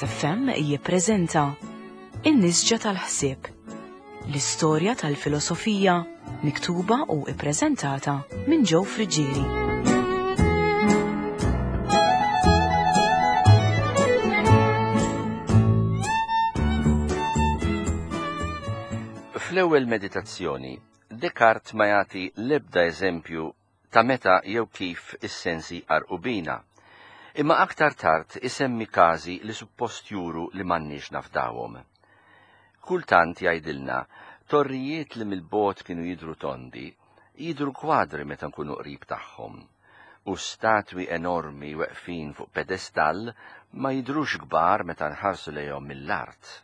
Klas FM jippreżenta In-Nisġa tal-Ħsieb, l-istorja tal-filosofija miktuba u ippreżentata minn Joe Friġġieri. Fl-ewwel meditazzjoni, Descartes ma jagħti l-ebda eżempju ta' meta jew kif is-sensi qarqu bina. Imma aktar tard isemmi każi li suppost juru li m'għandniex nafdawhom. Kultant jgħidilna torrijiet li mill-bogħod kienu jidhru tondi, jidhru kwadri meta nkunu qrib tagħhom, u statwi enormi weqfin fuq pedestal ma jidhrux kbar meta nħarsu lejhom mill-art.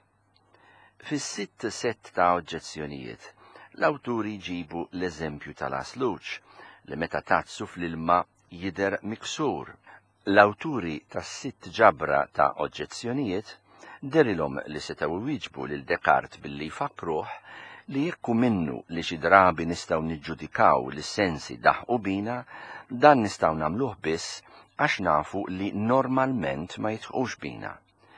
Fis-sitt set ta' oġġezzjonijiet, l-awturi jġibu l-eżempju tal-asluċ li meta tazzu fl-ilma jidher miksur. L-awturi tas-sitt ġabra ta' oġġezzjonijiet derilhom li setgħu jwieġbu lil Descartes billi jfakruh li jekk minnu li xi drabi nistgħu niġġudikaw li sensi daħqu bina, dan nistgħu nagħmluh biss għax nafu li normalment ma jitħqux bina.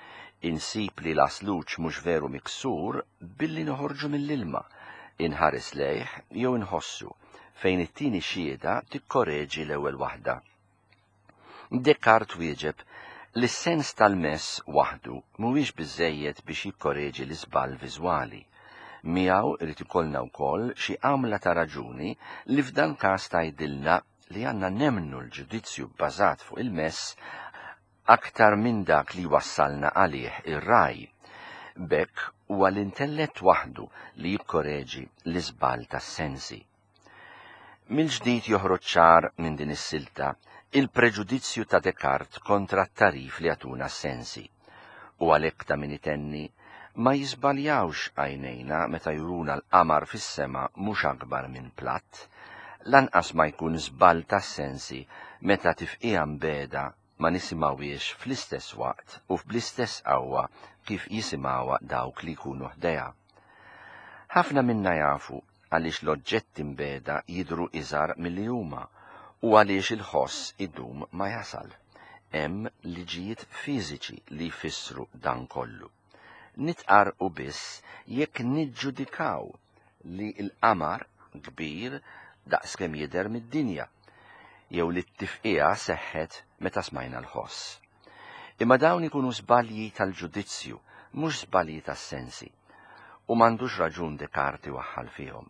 Insib li l-asluċ mhux veru miksur billi noħorġu mill-ilma, inħares lejh jew inħossu fejn it-tieni xhieda tikkoreġi l-ewwel waħda. Descartes wieġeb li s-sens tal-mess waħdu mhuwiex biżżejjed biex jikkoreġi l-iżball viżwali. Miegħu irid ikollna wkoll xi għamla ta' raġuni li f'dan każ tgħidilna li għandna nemmnu l-ġudizzju bbażat fuq il-mess aktar minn dak li wassalna għalih ir-raj. Bekk huwa l-intellett waħdu li jikkoreġi l-iżball tas-sensi. Mill-ġdid joħroġ ċar minn din is-silta il-preġudizzju ta' Descartes kontra t-tarif li għatuna s-sensi. U għalhekk ta' min itenni ma jizbaljawx għajnejna meta juruna l-qamar fis-sema mhux akbar minn platt, lanqas ma jkun żball tas-sensi meta tifqija mbeda ma nisimgħuhiex fl-istess waqt u bl-istess qawwa kif jisimgħuha dawk li jkunu ħdejha. Ħafna minna jafu għaliex l-oġġetti mbeda jidhru iżgħar milli huma u għaliex il-ħoss idum ma jasal. Hemm liġijiet fiżiċi li jfissru dan kollu. Nitqarqu biss jekk niġġudikaw li l-qamar kbir daqskemm jidher mid-dinja, jew li t-tifqija seħħet meta smajna l-ħoss. Imma dawn ikunu żbalji tal-ġudizzju, mhux żbalji tas-sensi, u m'għandux raġun Descartes iwaħħal fihom.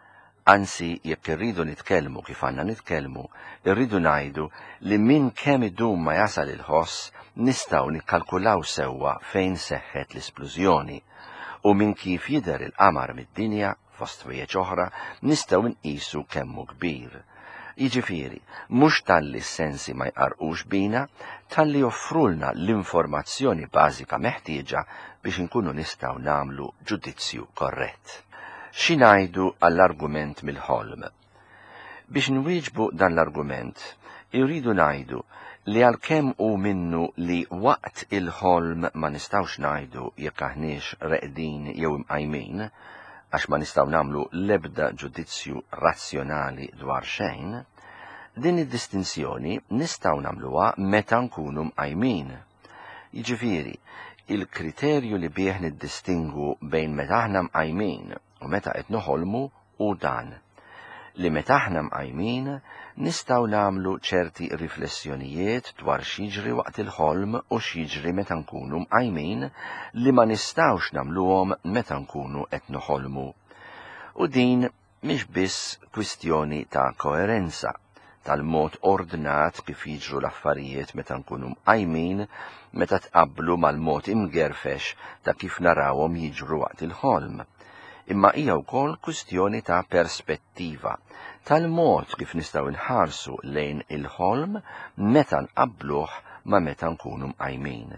Anzi, jekk irridu nitkellmu kif għandna nitkellmu, irridu ngħidu li minn kemm idum ma jasal il-ħoss nistgħu nikkalkulaw sewwa fejn seħħet l-isplużjoni, u minn kif jidher il-qamar mid-dinja fost wieġ oħra nistgħu nqisu kemmu kbir. Jiġifieri, mhux talli s-sensi ma jqarqux bina, talli joffrulna l-informazzjoni bażika meħtieġa biex inkunu nistgħu nagħmlu ġudizzju korrett. Xi ngħidu għall-argument mill-ħolm? Biex nwieġbu dan l-argument, irridu ngħidu li għalkemm hu minnu li waqt il-ħolm ma nistgħux ngħidu jekk aħniex reqdin jew imqajmin, għax ma nistgħu nagħmlu l-ebda ġudizzju razzjonali dwar xejn, din id-distinzjoni nistgħu nagħmluha meta nkunu mqajmin. Jiġifieri, il-kriterju li bih niddistingu bejn meta aħna mqajmin u meta qed noħolmu u dan li meta aħna mqajmin nistgħu nagħmlu ċerti riflessjonijiet dwar x'jiġri waqt il-ħolm u x'jiġri meta nkunu mqajmin li ma nistgħux nagħmluhom meta nkunu qed noħolmu. U din mhix biss kwistjoni ta' koerenza tal-mod ordnat kif jiġru l-affarijiet meta nkunu mqajmin meta tqabblu mal-mod imgerfex ta' kif narawhom jiġru waqt il-ħolm. Imma hija wkoll kwistjoni ta' perspettiva, tal-mod kif nistgħu nħarsu lejn il-ħolm meta nqabbluh ma' meta nkunu mqajmin.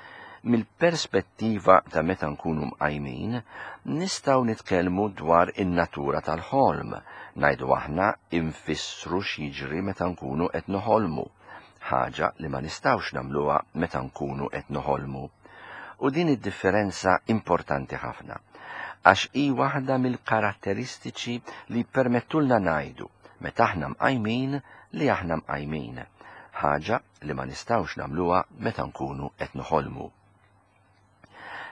Mill-perspettiva ta' meta nkunu mqajmin, nistgħu nitkellmu dwar in-natura tal-ħolm, ngħidu aħna infissru x'jiġri meta nkunu qed noħolmu, ħaġa li ma nistgħux nagħmluha meta nkunu qed noħolmu. U din id-differenza importanti ħafna, għax hi waħda mill-karatteristiċi li permettulna ngħidu meta aħna mqajmin li aħna mqajmin, ħaġa li ma nistgħux nagħmluha meta nkunu qed noħolmu.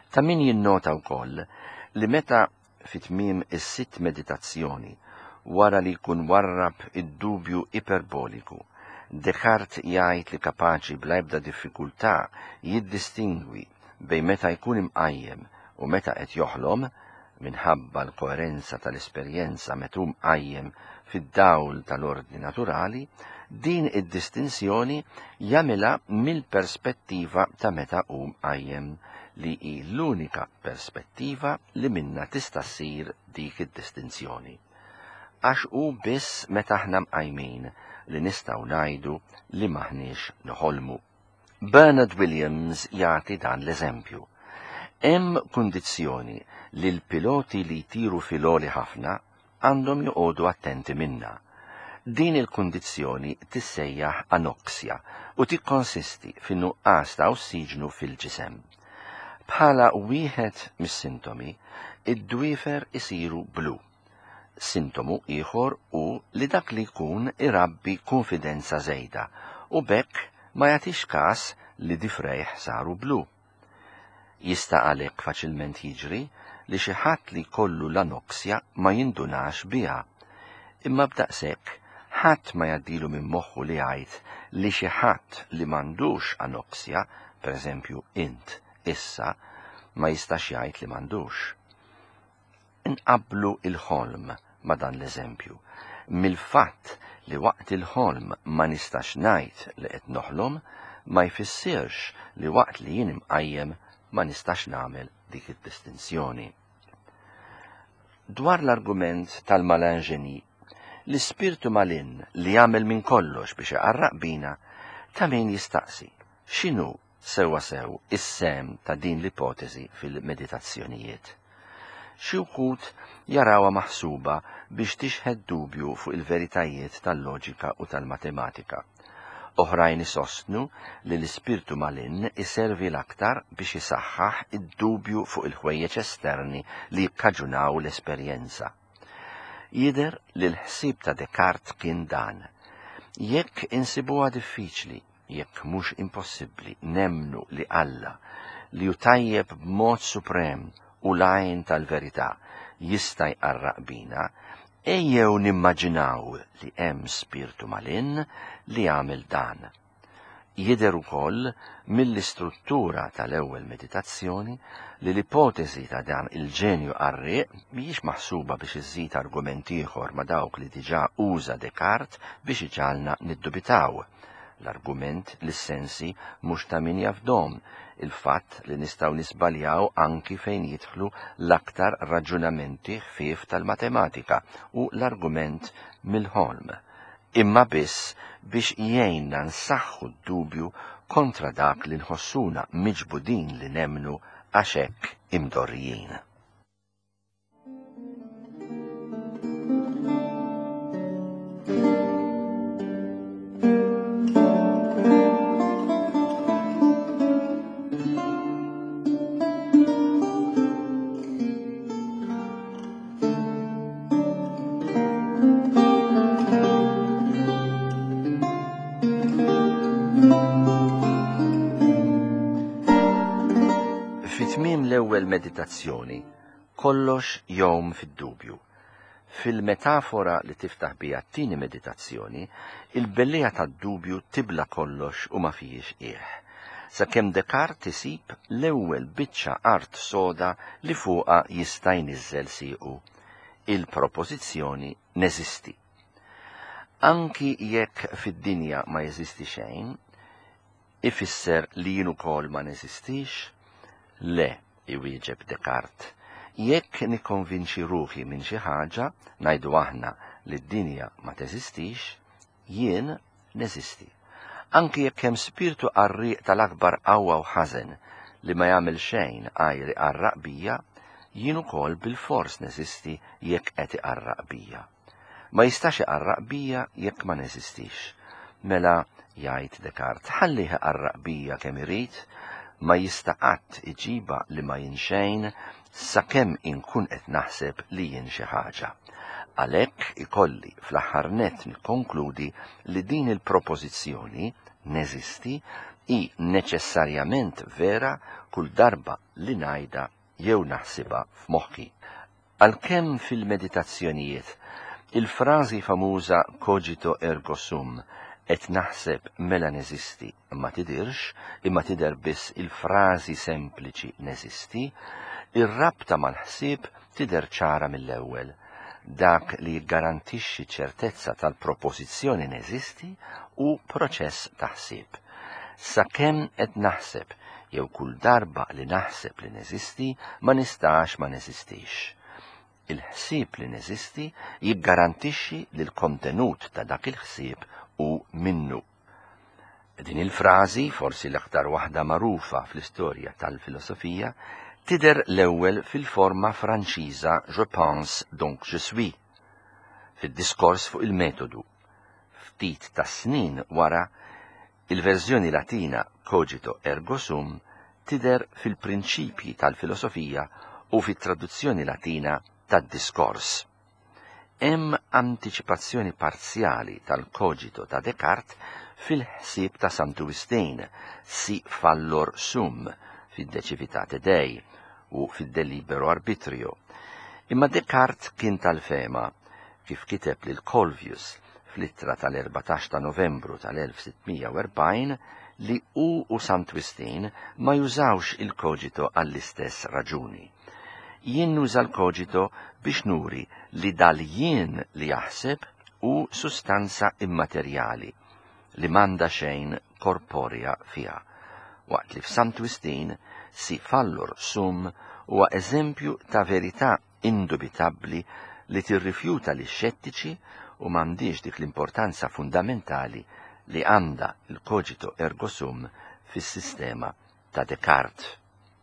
Ta' min jinnota wkoll li meta fit-tmiem is-sitt meditazzjoni wara li jkun warrab id-dubju iperboliku, Descartes jgħid li kapaċi bla ebda diffikultà jiddistingwi bejn meta jkun imqajjem u meta qed joħlom minħabba l-koerenza tal-esperjenza meta hu mqajjem fid-dawl tal-ordni naturali, din id-distinzjoni jagħmilha mill-perspettiva ta' meta hu mqajjem li hi l-unika perspettiva li minnha tista' ssir dik id-distinzjoni. Għax hu biss meta aħna mqajmin li nistgħu ngħidu li maħniex noħolmu. Bernard Williams jagħti dan l-eżempju. Hemm kundizzjoni li l-piloti li jtiru filgħoli ħafna għandhom joqogħdu attenti minnha. Din il-kundizzjoni tissejjaħ anoksja u tikkonsisti fin-nuqqas ta' ossiġnu fil-ġisem. Bħala wieħed mis-sintomi, id-dwiefer isiru blu. Sintomu ieħor hu li dak li jkun irabbi konfidenza żejda u bekk ma jagħtix każ li difrejħ saru blu. Jista' għalhekk faċilment jiġri li xi ħadd li jkollu l-anoksja ma jindunax biha. Imma b'daqshekk ħadd ma jgħaddilu minn moħħu li jgħid li xi ħadd li m'għandux anoksja, pereżempju int, issa, ma jistax jgħid li m'għandux. Inqablu il-ħolm ma dan l-eżempju. Mill-fatt li waqt il-ħolm ma nistax ngħid li qed noħlom, ma jfissirx li waqt li jien imqajjem ma nistax nagħmel dik id-distinzjoni. Dwar l-argument tal-malingeni, l-ispirtu malin li jagħmel minn kollox biex iqarraq bina, ta' min jistaqsi x'inhu sewwa sew is-sem ta' din l-ipotezi fil-meditazzjonijiet. Xi wħud jarawha maħsuba biex tixħed dubju fuq il-veritajiet tal-loġika u tal-matematika. Oħrajn isostnu li l-ispirtu malin iservi l-aktar biex isaħħaħ id-dubju fuq il-ħwejjeġ esterni li jikkaġunaw l-esperjenza. Jidher li l-ħsieb ta' Descartes kien dan. Jekk insibuha diffiċli, jekk mhux impossibbli nemmnu li Alla li hu tajjeb b'mod suprem u l-għajn tal-verità jista' jqarraq bina, ejjew nimmaġinaw li hemm spirtu malin li jagħmel dan. Jidher ukoll mill-istruttura tal-ewwel meditazzjoni li l-ipotesi ta' dan il-ġenju qarrieq mhijiex maħsuba biex iżżid argument ieħor ma' dawk li diġà uża Descartes biex iġalna niddubitaw. L-argument li s-sensi mhux ta' min jafdom, il-fatt li nistgħu nisbaljaw anki fejn jidħlu l-aktar raġunamenti ħfief tal-matematika u l-argument mill-ħolm. Imma biss biex jgħinna nsaħħu d-dubju kontra dak li nħossuna miġbudin li nemnu għax hekk imdorrijin. L-ewwel meditazzjoni kollox jom fid-dubju. Fil-metafora li tiftaħ bija t-tieni meditazzjoni, il-bellija tad-dubju tibla kollox u ma fihiex qiegħ. Sakemm Descartes isib l-ewwel biċċa art soda li fuqha jista' jniżżel siequ. Il-propożizzjoni neżisti. Anki jekk fid-dinja ma jeżisti xejn, ifisser li jien ukoll ma neżistix? Le, iwieġeb Descartes. Jekk nikkonvinċi ruħi minn xi ħaġa, ngħidu aħna li d-dinja ma teżistix, jien neżisti. Anki jekk hemm spirtu qarrieq tal-akbar qawwa u ħażen li ma jagħmel xejn għajri qarraq bija, jien ukoll bil-fors neżisti jekk qed iqarraq bija. Ma jistax iqarraq bija jekk ma neżistix. Mela jgħid Descartes, ħallih iqarraq bija kemm irid, ma jista' qatt iġiba li ma jinxejn sakemm inkun qed naħseb li jien xi ħaġa. Għalhekk ikolli fl-aħħar nett nikkonkludi li din il-propożizzjoni neżisti i neċessarjament vera kull darba li ngħidha jew naħsibha f'moħħi. Għalkemm fil-meditazzjonijiet il-frażi famuża cogito ergo sum qed naħseb mela neżisti ma tidirx, imma tidher biss il-frażi sempliċi neżisti, ir-rabta mal-ħsieb tidher ċara mill-ewwel. Dak li jiggarantixxi ċertezza tal-propożizzjoni neżisti u proċess ta' ħsieb. Sakemm qed naħseb jew kull darba li naħseb li neżisti ma nistax ma neżistix. Il-ħsieb li neżisti jiggarantixxi li l-kontenut ta' dak il-ħsieb u minnu. Din il-frażi, forsi l-aktar waħda magħrufa fl-istorja tal-filosofija, tidher l-ewwel fil-forma Franċiża Je pense donc je suis, fid-diskors fuq il-metodu. Ftit ta' snin wara, il-verżjoni Latina cogito ergo sum tidher fil-prinċipji tal-filosofija u fit-traduzzjoni Latina tad-diskors. Hemm antiċipazzjoni parzjali tal-cogito ta' Descartes fil-ħsieb ta' Sant'Augustin, si fallor sum, fid-deċivitate dei u fid-delibero arbitrio. Imma Descartes kien tal-fema, kif kiteb lil Colvius fl-ittra tal-14 ta' Novembru tal-1640, li u Sant'Augustin ma jużawx il-cogito għall-istess raġuni. Jien nuża l-cogito biex nuri li dal-jien li jaħseb u sustanza immaterjali li m'għandha xejn korporja fiha. Waqt li f'Sant'Augustin si fallor sum huwa eżempju ta' verità indubitabbli li tirrifjuta li xettiċi u m'għandix dik l-importanza fundamentali li għandha il-cogito ergo sum fis-sistema ta' Descartes.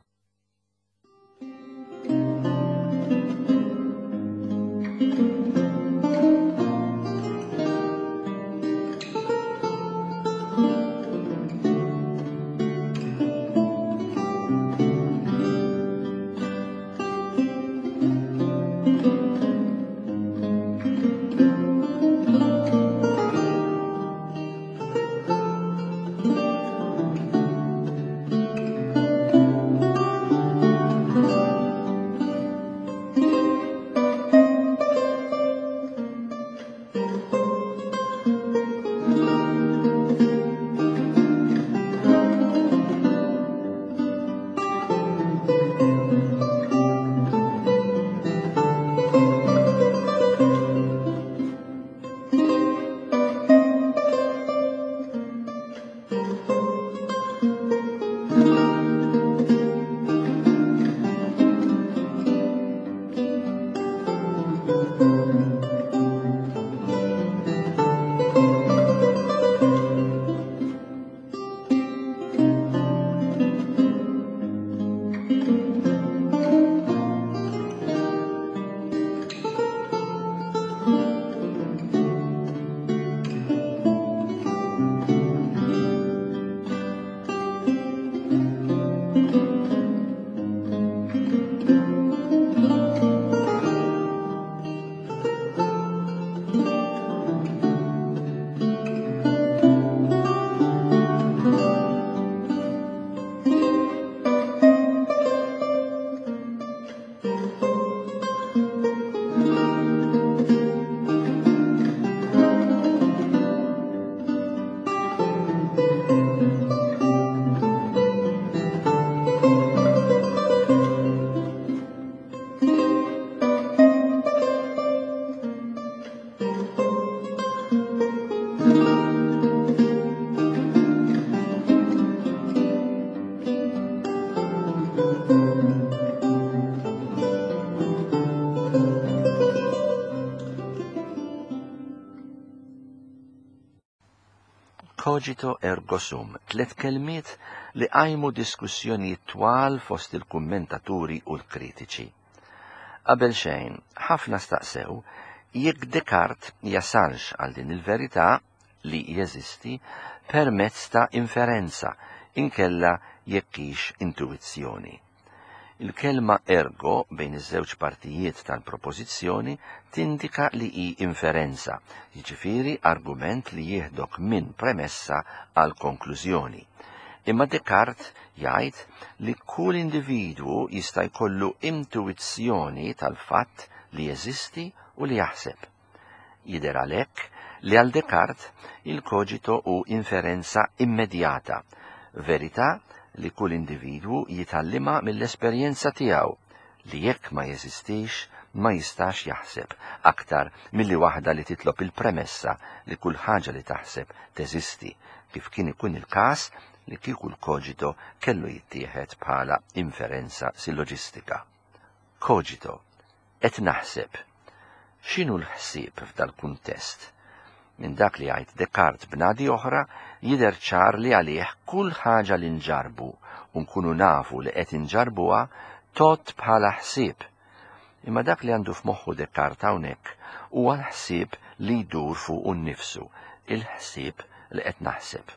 Cogito ergo sum, 3 kelmiet li għajmu diskussjonijiet twal fost il-kummentaturi u l-kritiċi. Qabel xejn, ħafna staqsew jekk Descartes jasalx għal din il-verità li jeżisti permezz ta' inferenza inkella jekkix intuizzjoni. Il-kelma ergo bejn iż-żewġ partijiet tal-propożizzjoni tindika li hi inferenza, jiġifieri argument li jieħdok minn premessa għal konklużjoni. Imma Descartes jgħid li kull individwu jista' jkollu intuizzjoni tal-fatt li jeżisti u li jaħseb. Jidher għalhekk li għal Descartes il-cogito hu inferenza immedjata, verità li kull individwu jitallima mill-esperjenza tiegħu li jekk ma jeżistix ma jistax jaħseb aktar milli waħda li titlob il-premessa li kull ħaġa li taħseb teżisti, kif kien ikun il-każ li kieku l-cogito kellu jittieħed bħala inferenza silloġistika. Cogito, qed naħseb. X'inhu l-ħsieb f'dal-kuntest? Minn dak li jgħid Descartes b'nadi oħra jidher ċar li għalih kull ħaġa li nġarbu u nkunu nafu li qed inġarbuha tot bħala ħsieb. Imma dak li għandu f'moħħu Descartes hawnhekk huwa l-ħsieb li jdur fuq nnifsu, il-ħsieb li qed naħseb.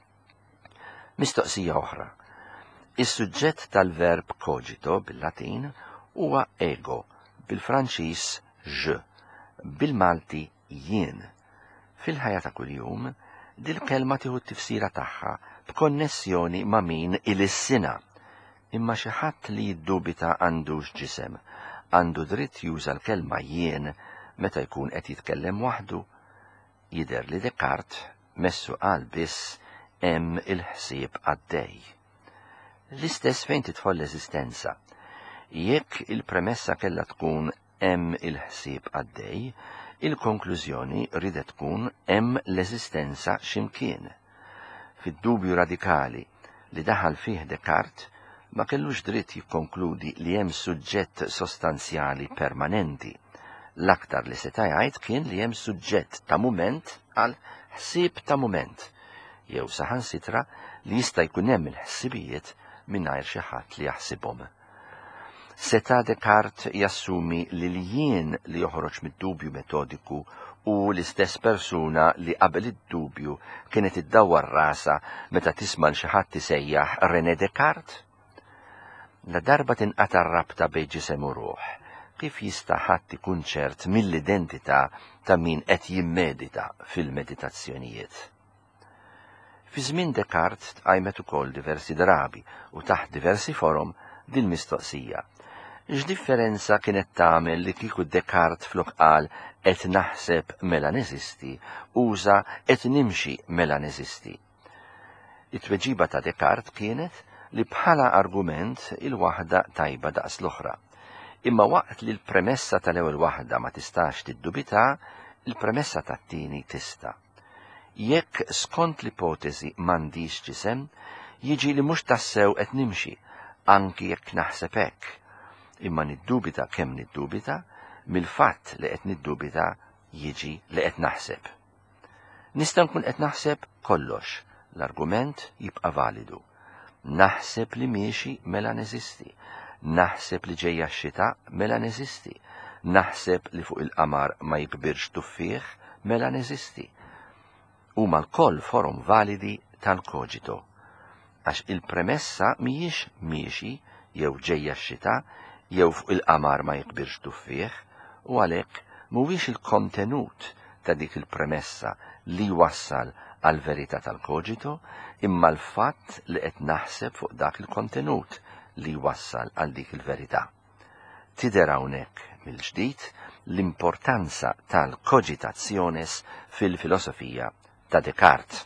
Mistoqsija oħra. Is-suġġett tal-verb cogito bil-Latin huwa ego, bil-Franċiż je, bil-Malti jien. Fil-ħajja ta' kuljum, dil-kelma tieħu t-tifsira tagħha b'konnessjoni ma' min il-sina. Imma xi ħadd li jiddubita għandux ġisem, għandu dritt juża l-kelma jien meta jkun qed jitkellem waħdu. Jidher li Descartes messu qal biss hemm il-ħsieb għaddej. L-istess fejn tidħol l-eżistenza. Jekk il-premessa kellha tkun hemm il-ħsieb għaddej, il-konklużjoni ridet tkun hemm l-eżistenza x'imkien. Fid-dubju radikali li daħal fih Descartes ma kellux dritt jikkonkludi li hemm suġġett sostanzjali permanenti. L-aktar li seta' jgħid kien li hemm suġġett ta' mument għal ħsieb ta' mument, jew saħansitra li jista' jkun hemm il-ħsibijiet mingħajr xi ħadd li jaħsibhom. Seta' Descartes jassumi li l-jien li joħroġ mid-dubju metodiku u l-istess persuna li qabel id-dubju kienet iddawwar rasa meta tisma' xi ħadd isejjaħ René Descartes. La darba tinqata' r-rabta bejn ġisem u ruħ, kif jista' ħadd ikun ċert mill-identità ta' min qed jimmedita fil-meditazzjonijiet. Fi żmien Descartes tqajmet ukoll diversi drabi u taħt diversi forom dil-mistoqsija. X'differenza kienet tagħmel li kieku Descartes flok qal qed naħseb mela neżisti uża qed nimxi mela neżisti. It-tweġiba ta' Descartes kienet li bħala argument il-waħda tajba daqs l-oħra. Imma waqt li l-premessa tal-ewwel waħda ma tistax tiddubita, il-premessa tat-tieni tista'. Jekk skont l-ipotezi m'għandix ġisem, jiġi li mhux tassew qed nimxi, anki jekk naħseb hekk. Imma niddubita kemm niddubita, mill-fatt li qed niddubita jiġi li qed naħseb. Nista' nkun qed naħseb kollox, l-argument jibqa' validu. Naħseb li miexi mela neżisti, naħseb li ġejja x-xita mela neżisti, naħseb li fuq il-qamar ma jikbirx tuffieħ mela neżisti. Huma l-koll forum validi tal-cogito, għax il-premessa mhijiex miexi jew ġejja x-xita jew fuq il-qamar ma jikbirx tuffieħ, u għalhekk mhuwiex il-kontenut ta' dik il-premessa li wassal għal verità tal-cogito, imma l-fatt li qed naħseb fuq dak il-kontenut li wassal għal dik il-verità. Tidher hawnhekk mill-ġdid l-importanza tal-cogitationes fil-filosofija ta' Descartes.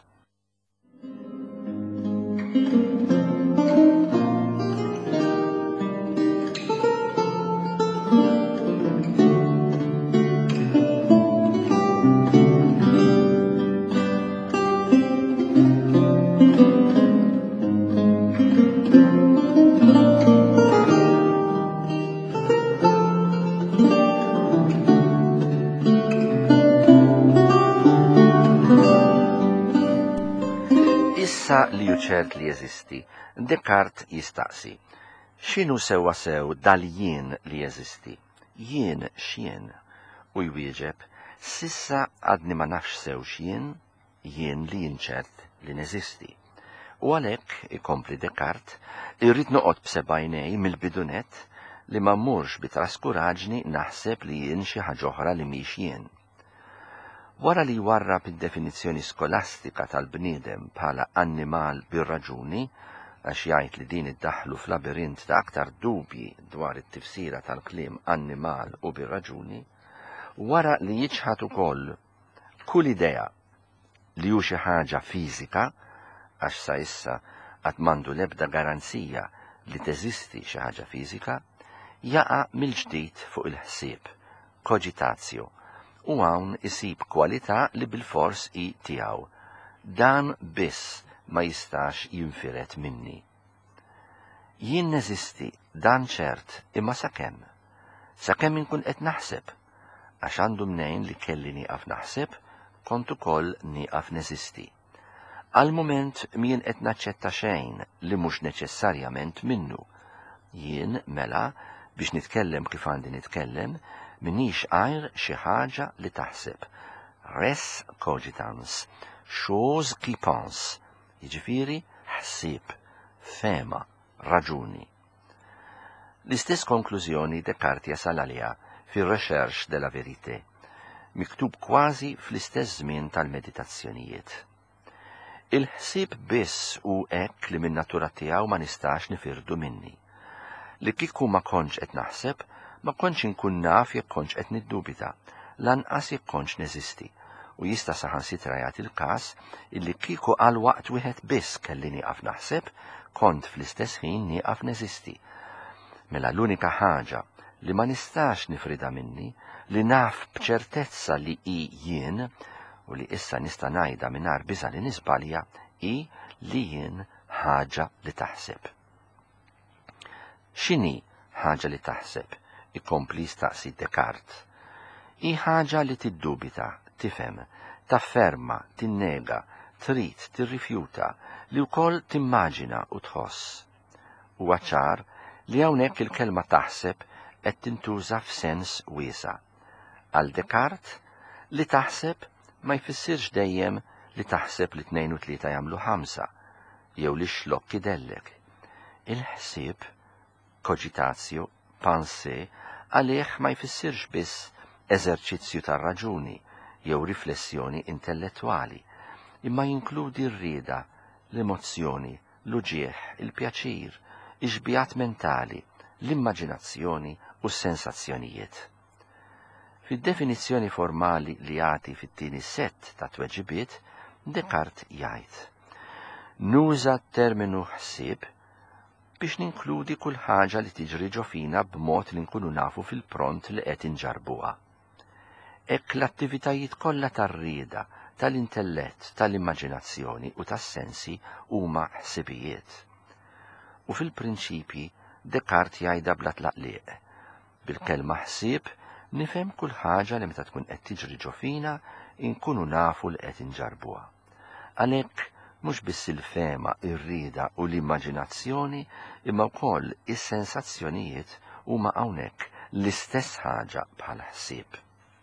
Li juċert li jeżisti, Descartes jistaqsi. X'inhu sewwa sew dal-jien li jeżisti? Jien x'jien? U jwieġeb, sissa għadni ma nafx sew x'jien, jien li jinċert li neżisti. U għalhekk, ikompli Descartes, irrid noqgħod b'sebgħinej mill-bidunet li ma mmurx bi traskuraġni naħseb li jien xi ħaġa oħra li mhix jien. Wara li warrab id-definizzjoni skolastika tal-bniedem bħala annimal bir-raġuni, għax jgħid li din iddaħlu f'labirint ta' aktar dubji dwar it-tifsira tal-kliem annimal u bir-raġuni, wara li jiġħad ukoll kull idea li hu xi ħaġa fiżika, għax sa issa qatt m'għandu l-ebda garanzija li teżisti xi ħaġa fiżika, jaqa' mill-ġdid fuq il-ħsieb, cogitatio, u hawn isib kwalità li bil-fors i tiegħu. Dan biss ma jistax jinfiret minni. Jien neżisti, dan ċert, imma sakemm. Sakemm inkun qed naħseb, għax għandu mnejn li kelli nieqaf naħseb, kont ukoll nieqaf neżisti. Għal-mument mien qed naċċetta xejn li mhux neċessarjament minnu. Jien mela biex nitkellem kif għandi nitkellem, minix għajr xi ħaġa li taħseb. Res cogitans, chose qui pense, jiġifieri ħsieb, fema, raġuni. L-istess konklużjoni Descartes jasal għaliha fir-Recherche de la Vérité, miktub kważi fl-istess żmien tal-meditazzjonijiet. Il-ħsieb biss u hekk li min-natura tiegħu ma nistax nifirdu minni. Li kieku ma kontx qed naħseb, ma kontx inkun naf jekk kontx qed niddubita, lanqas jekk kontx neżisti, u jista' saħansitra jagħti il-każ illi kieku għal waqt wieħed biss kelli nieqaf naħseb, kont fl-istess ħin nieqaf neżisti. Mela l-unika ħaġa li ma nistax nifrida minni, li naf b'ċertezza li hi jien, u li issa nista' ngħidha mingħajr biża' li nisbalja, hi li jien ħaġa li taħseb. X'inhi ħaġa li taħseb? Ikompli staqsi Descartes. Hi ħaġa li tiddubita, tifhem, tafferma, tinnega, trid, tirrifjuta, li wkoll timmaġina u tħoss. Huwa ċar li hawnhekk il-kelma taħseb qed tintuża f'sens wiesa'. Għal Descartes li taħseb ma jfissirx dejjem li taħseb li 2 u 3 jagħmlu 5, jew li xlokk idellek. Il-ħsieb, cogitatio, pensée, għalih ma jfissirx biss eżerċizzju tar-raġuni jew riflessjoni intellettwali, imma jinkludi r-rieda, l-emozzjoni, l-uġieħ, il-pjaċir, iġbijat mentali, l-immaġinazzjoni u s-sensazzjonijiet. Fid-definizzjoni formali li jagħti fit-tieni sett ta' tweġibiet, Descartes jgħid: nuża t-terminu ħsieb biex ninkludi kull ħaġa li tiġri ġo fina b'mod li nkunu nafu fil-pront li qed inġarbuha. Hekk l-attivitajiet kollha tar-rieda, tal-intellett, tal-immaġinazzjoni u tas-sensi huma ħsibijiet. U fil-prinċipji Descartes jgħidha bla tlaqliq. Bil-kelma ħsieb nifhem kull ħaġa li meta tkun qed tiġri ġo fina nkunu nafu li qed inġarbuha. Għalhekk mhux biss il-fema, ir-rieda u l-immaġinazzjoni, imma wkoll is-sensazzjonijiet huma hawnhekk l-istess ħaġa bħal ħsieb.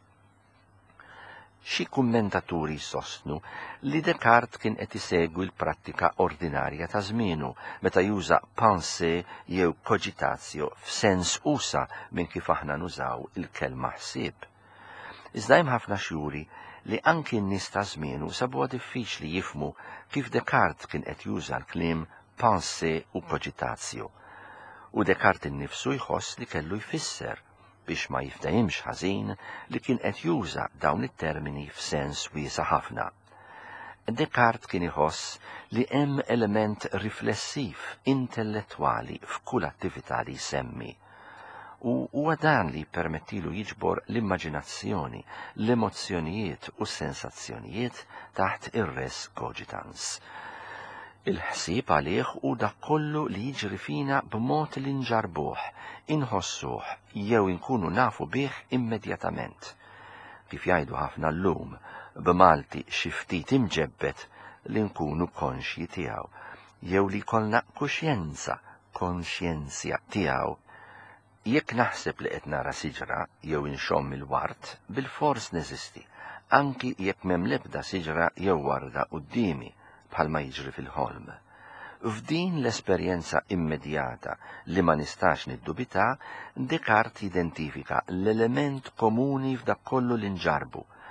Xi kummentaturi sostnu li Descartes kien qed isegwi l-prattika ordinarja ta' żmienu meta juża pensée jew cogitatio f'sens usa minn kif aħna nużaw il-kelma ħsieb. Iżda hemm ħafna xjuri li anki n-nies ta' żmienu sabuha diffiċli jifhmu kif Descartes kien qed juża l-kliem pensée u cogitatio. U Descartes innifsu jħoss li kellu jfisser biex ma jiftehimx ħażin li kien qed juża dawn it-termini f'sens wiesa' ħafna. Descartes kien iħoss li hemm element riflessiv intellettwali f'kull attività li jsemmi. U huwa dan li jippermettilu jiġbor l-immaġinazzjoni, l-emozzjonijiet u s-sensazzjonijiet taħt ir-res cogitans. Il-ħsieb għalih u dak kollu li jiġri fina b'mod li nġarbuh, inħossuh jew inkunu nafu bih immedjatament. Kif jgħidu ħafna llum b'Malti xi ftit imġebbet li nkunu konxji tiegħu, jew li jkollna kuxjenza, konxjenzja tiegħu. Jekk naħseb li qed nara siġra jew inxomm il-wart, bil-fors neżisti, anki jekk m'hemm l-ebda siġra jew warda qudiemi bħalma jiġri fil-ħolm. F'din l-esperjenza immedjata li ma nistax niddubita, Descartes identifika l-element komuni f'dak kollu li nġarbu,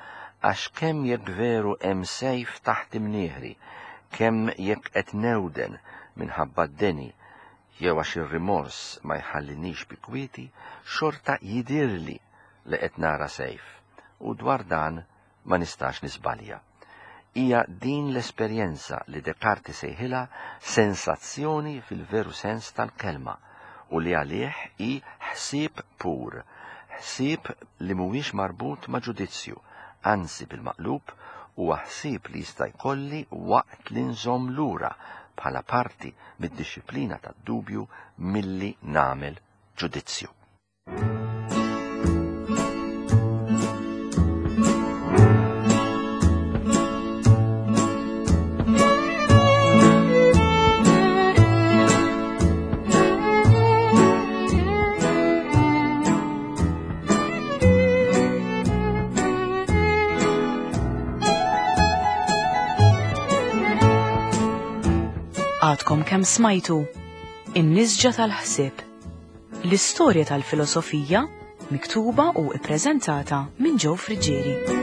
għax kemm jekk veru hemm sejf taħt imnieħri, kemm jekk qed newden minħabba d-deni, jew għax ir-rimors ma jħallinix bi kwieti, xorta jidirli li qed nara sejf, u dwar dan ma nistax nisbalja. Hija din l-esperjenza li Descartes sejħilha sensazzjoni fil-veru sens tal-kelma, u li għalih hi ħsieb pur, ħsieb li mhuwiex marbut ma' ġudizzju, anzi bil-maqlub huwa ħsieb li jista' jkolli waqt li nżomm lura bħala parti mid-disciplina tad-dubju milli nagħmel ġudizzju. Għadkom kemm smajtu In-Nisġa tal-Ħsieb, l-istorja tal-filosofija miktuba u ippreżentata minn Joe Friġġieri.